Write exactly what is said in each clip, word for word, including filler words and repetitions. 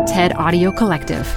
TED Audio Collective.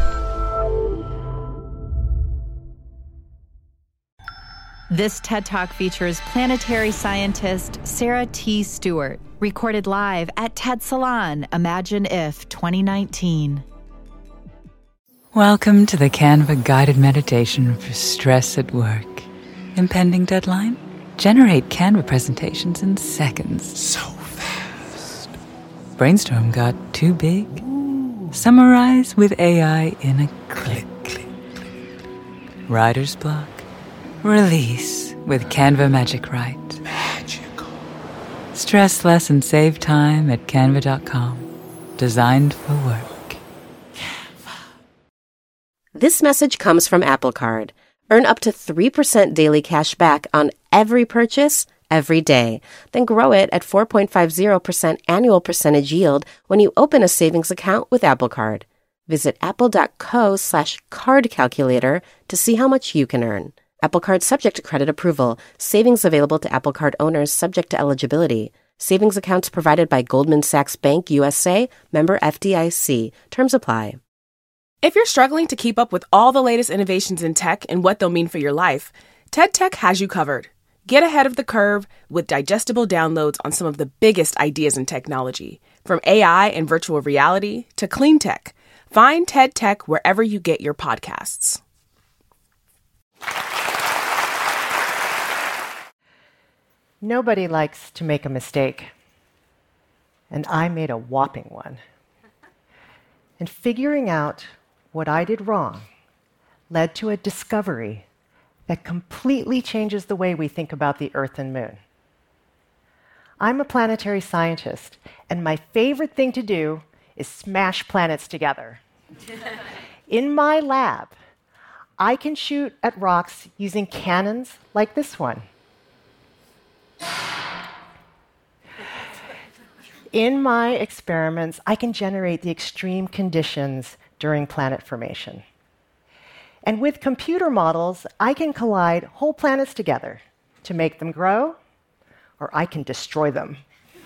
This TED Talk features planetary scientist Sarah T. Stewart, recorded live at TED Salon Imagine If twenty nineteen. Welcome to the Canva guided meditation for stress at work. Impending deadline? Generate Canva presentations in seconds. So fast. Brainstorm got too big? Ooh. Summarize with A I in a click. Click, click. Writer's block? Release with Canva Magic Write. Magical. Stress less and save time at canva dot com. Designed for work. Canva. This message comes from Apple Card. Earn up to three percent daily cash back on every purchase, every day. Then grow it at four point five zero percent annual percentage yield when you open a savings account with Apple Card. Visit apple.co slash card calculator to see how much you can earn. Apple Card subject to credit approval. Savings available to Apple Card owners subject to eligibility. Savings accounts provided by Goldman Sachs Bank U S A, member F D I C. Terms apply. If you're struggling to keep up with all the latest innovations in tech and what they'll mean for your life, TED Tech has you covered. Get ahead of the curve with digestible downloads on some of the biggest ideas in technology, from A I and virtual reality to clean tech. Find TED Tech wherever you get your podcasts. Nobody likes to make a mistake, and I made a whopping one. And figuring out what I did wrong led to a discovery that completely changes the way we think about the Earth and Moon. I'm a planetary scientist, and my favorite thing to do is smash planets together. In my lab, I can shoot at rocks using cannons like this one. In my experiments, I can generate the extreme conditions during planet formation. And with computer models, I can collide whole planets together to make them grow, or I can destroy them.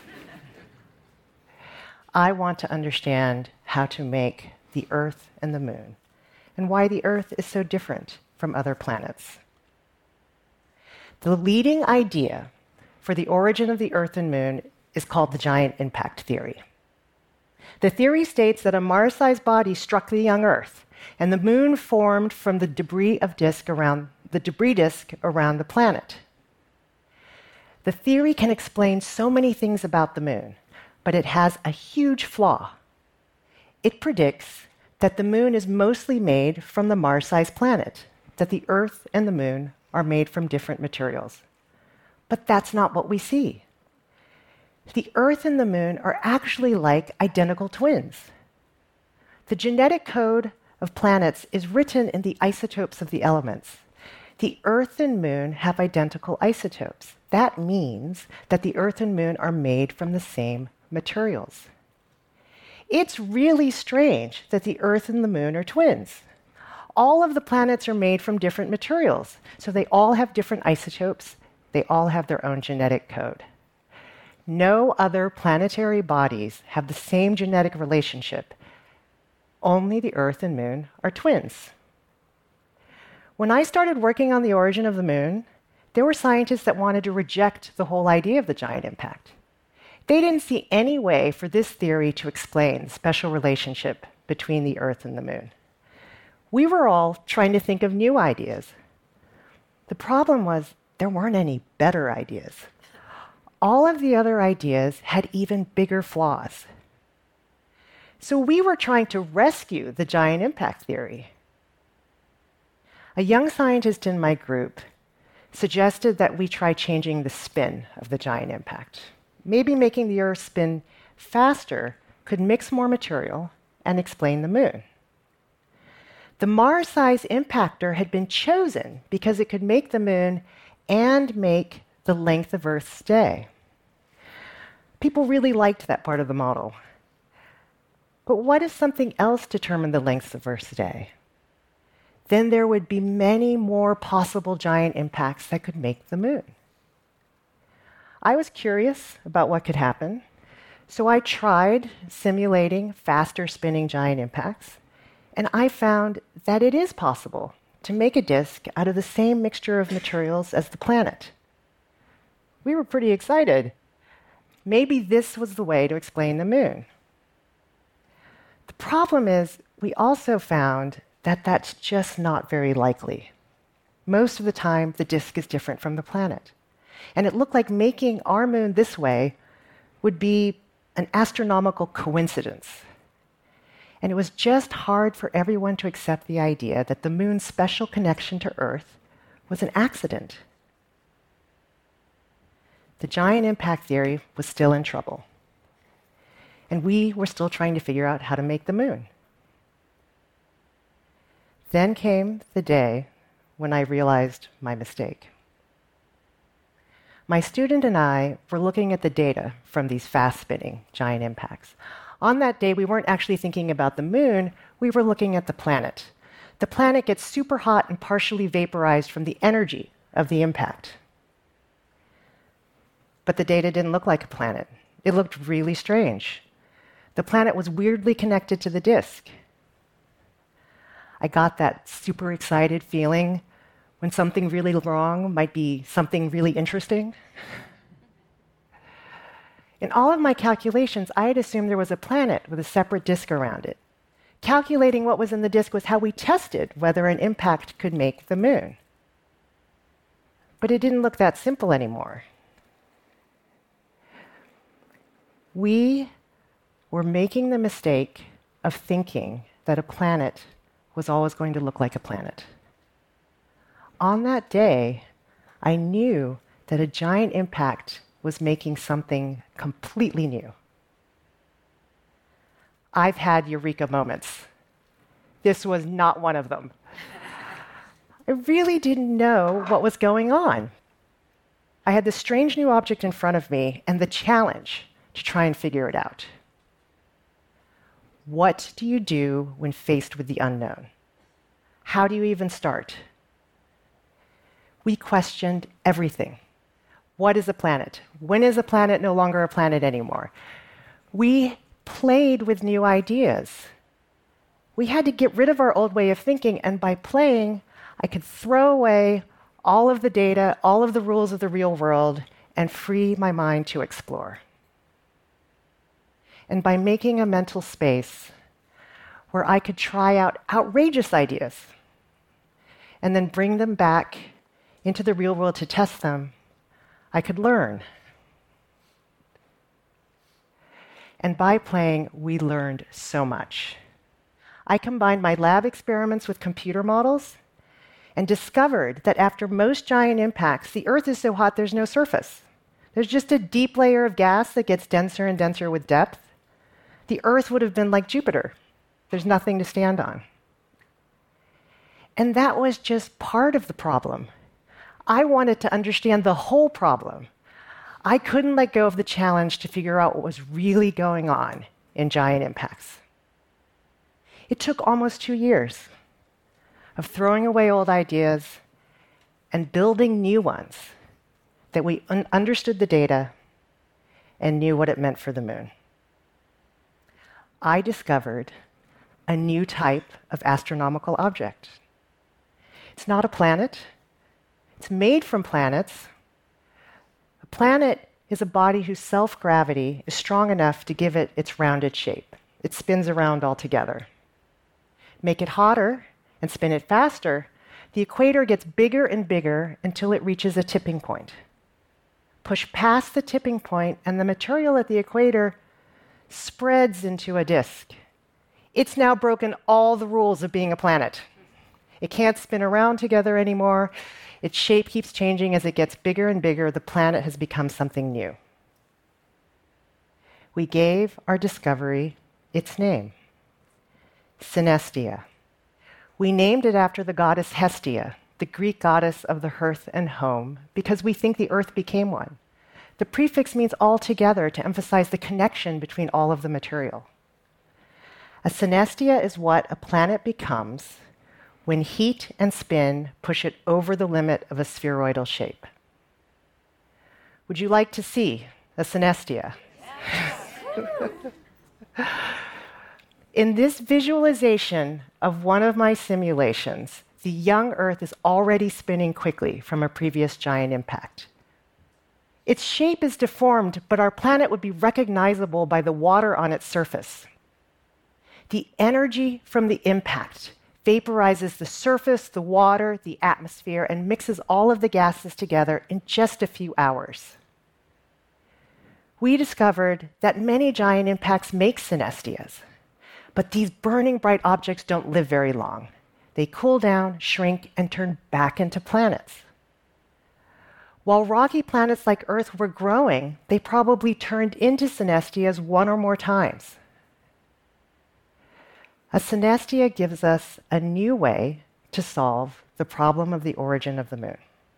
I want to understand how to make the Earth and the Moon, and why the Earth is so different from other planets. The leading idea for the origin of the Earth and Moon is called the giant impact theory. The theory states that a Mars-sized body struck the young Earth, and the Moon formed from the debris of disk around the debris disk around the planet. The theory can explain so many things about the Moon, but it has a huge flaw. It predicts that the Moon is mostly made from the Mars-sized planet, that the Earth and the Moon are made from different materials. But that's not what we see. The Earth and the Moon are actually like identical twins. The genetic code of planets is written in the isotopes of the elements. The Earth and Moon have identical isotopes. That means that the Earth and Moon are made from the same materials. It's really strange that the Earth and the Moon are twins. All of the planets are made from different materials, so they all have different isotopes. They all have their own genetic code. No other planetary bodies have the same genetic relationship. Only the Earth and Moon are twins. When I started working on the origin of the Moon, there were scientists that wanted to reject the whole idea of the giant impact. They didn't see any way for this theory to explain the special relationship between the Earth and the Moon. We were all trying to think of new ideas. The problem was there weren't any better ideas. All of the other ideas had even bigger flaws. So we were trying to rescue the giant impact theory. A young scientist in my group suggested that we try changing the spin of the giant impact. Maybe making the Earth spin faster could mix more material and explain the Moon. The Mars-sized impactor had been chosen because it could make the Moon and make the length of Earth's day. People really liked that part of the model. But what if something else determined the length of Earth's day? Then there would be many more possible giant impacts that could make the Moon. I was curious about what could happen, So I tried simulating faster spinning giant impacts, and I found that it is possible to make a disk out of the same mixture of materials as the planet. We were pretty excited. Maybe this was the way to explain the moon. The problem is, we also found that that's just not very likely. Most of the time, the disk is different from the planet. And it looked like making our moon this way would be an astronomical coincidence. And it was just hard for everyone to accept the idea that the moon's special connection to Earth was an accident. The giant impact theory was still in trouble. And we were still trying to figure out how to make the moon. Then came the day when I realized my mistake. My student and I were looking at the data from these fast-spinning giant impacts. On that day, we weren't actually thinking about the moon, we were looking at the planet. The planet gets super hot and partially vaporized from the energy of the impact. But the data didn't look like a planet. It looked really strange. The planet was weirdly connected to the disk. I got that super excited feeling when something really wrong might be something really interesting. In all of my calculations, I had assumed there was a planet with a separate disk around it. Calculating what was in the disk was how we tested whether an impact could make the moon. But it didn't look that simple anymore. We were making the mistake of thinking that a planet was always going to look like a planet. On that day, I knew that a giant impact was making something completely new. I've had eureka moments. This was not one of them. I really didn't know what was going on. I had this strange new object in front of me and the challenge to try and figure it out. What do you do when faced with the unknown? How do you even start? We questioned everything. What is a planet? When is a planet no longer a planet anymore? We played with new ideas. We had to get rid of our old way of thinking, and by playing, I could throw away all of the data, all of the rules of the real world, and free my mind to explore. And by making a mental space where I could try out outrageous ideas and then bring them back into the real world to test them, I could learn. And by playing, we learned so much. I combined my lab experiments with computer models and discovered that after most giant impacts, the Earth is so hot there's no surface. There's just a deep layer of gas that gets denser and denser with depth. The Earth would have been like Jupiter. There's nothing to stand on. And that was just part of the problem. I wanted to understand the whole problem. I couldn't let go of the challenge to figure out what was really going on in giant impacts. It took almost two years of throwing away old ideas and building new ones that we un- understood the data and knew what it meant for the moon. I discovered a new type of astronomical object. It's not a planet. It's made from planets. A planet is a body whose self-gravity is strong enough to give it its rounded shape. It spins around altogether. Make it hotter and spin it faster, the equator gets bigger and bigger until it reaches a tipping point. Push past the tipping point, and the material at the equator spreads into a disk. It's now broken all the rules of being a planet. It can't spin around together anymore. Its shape keeps changing as it gets bigger and bigger. The planet has become something new. We gave our discovery its name, Synestia. We named it after the goddess Hestia, the Greek goddess of the hearth and home, because we think the earth became one. The prefix means all together to emphasize the connection between all of the material. A synestia is what a planet becomes when heat and spin push it over the limit of a spheroidal shape. Would you like to see a synestia? Yes. In this visualization of one of my simulations, the young Earth is already spinning quickly from a previous giant impact. Its shape is deformed, but our planet would be recognizable by the water on its surface. The energy from the impact vaporizes the surface, the water, the atmosphere, and mixes all of the gases together in just a few hours. We discovered that many giant impacts make synestias, but these burning bright objects don't live very long. They cool down, shrink, and turn back into planets. While rocky planets like Earth were growing, they probably turned into synestias one or more times. A synestia gives us a new way to solve the problem of the origin of the moon.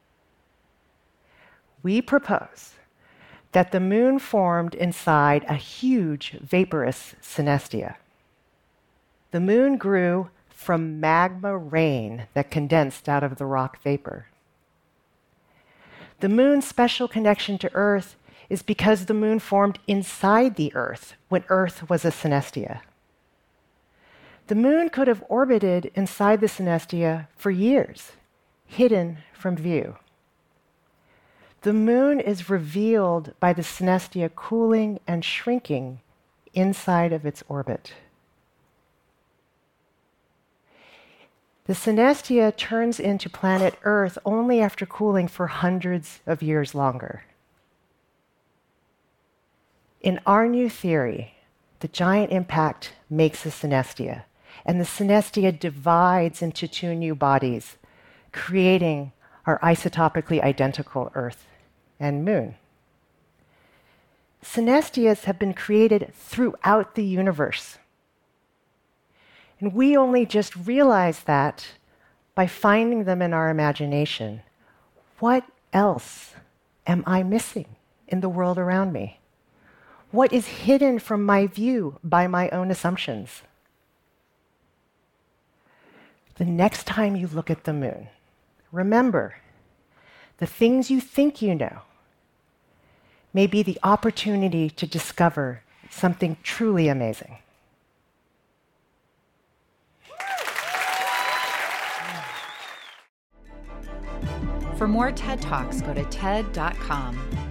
We propose that the moon formed inside a huge vaporous synestia. The moon grew from magma rain that condensed out of the rock vapor. The moon's special connection to Earth is because the moon formed inside the Earth when Earth was a synestia. The moon could have orbited inside the synestia for years, hidden from view. The moon is revealed by the synestia cooling and shrinking inside of its orbit. The synestia turns into planet Earth only after cooling for hundreds of years longer. In our new theory, the giant impact makes a synestia, and the synestia divides into two new bodies, creating our isotopically identical Earth and Moon. Synestias have been created throughout the universe. And we only just realize that by finding them in our imagination. What else am I missing in the world around me? What is hidden from my view by my own assumptions? The next time you look at the moon, remember, the things you think you know may be the opportunity to discover something truly amazing. For more TED Talks, go to T E D dot com.